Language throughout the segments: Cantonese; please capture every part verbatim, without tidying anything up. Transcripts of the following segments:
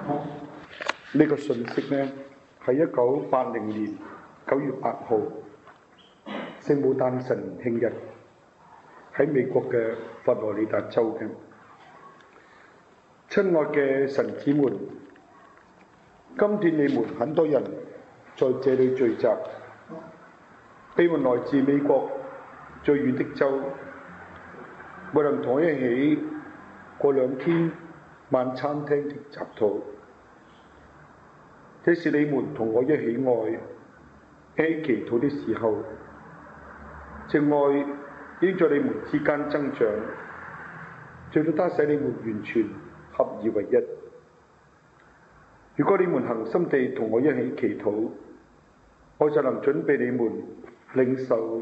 呢個信息呢，係一九八零年九月八號聖母誕辰慶日喺美國嘅佛羅里達州嘅。親愛嘅神子們，今天你們很多人在這裏聚集，你們來自美國最遠的州，沒能同我一起過兩天晚餐廳的集禱。這是你們同我一起愛、一起祈禱的時候，這愛已在你們之間增長，直到它使你們完全合而為一。如果你們恆心地同我一起祈禱，我就能準備你們領受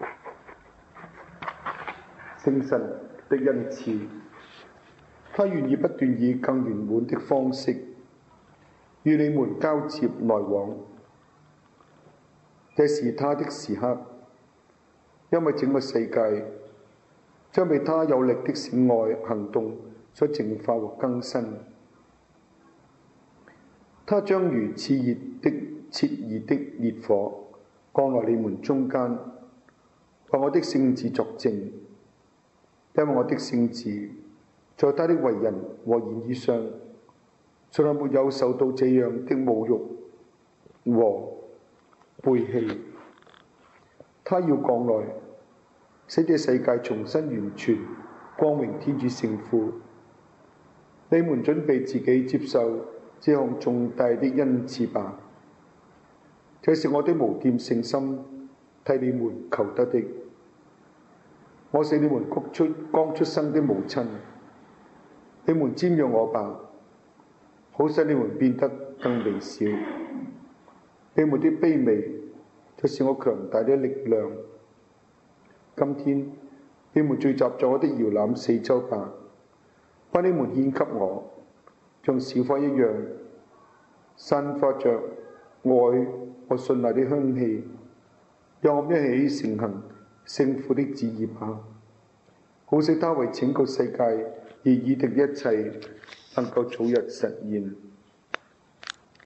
聖神的恩賜。他願意不斷以更圓滿的方式與你們交接來往，這是他的時刻，因為整個世界將被他有力的聖愛行動所淨化和更新。他將如熾熱的熾熱的烈火降來你們中間，為我的聖子作證，因為我的聖子在他的為人和言語上從來沒有受到這樣的侮辱和背棄。他要降來，使這世界重新完全光榮天主聖父。你們準備自己接受這項重大的恩賜吧，這是我的無玷聖心替你們求得的。我是你們谷出剛出生的母親，你們瞻仰我吧，好使你們變得更微小。你們的卑微就是我強大的力量。今天你們聚集在我的搖籃四周吧，把你們獻給我，像小花一樣散發着愛和信賴的香氣。讓我們一起承行聖父的旨意吧，好使他為拯救世界而擬定一切能夠早日實現。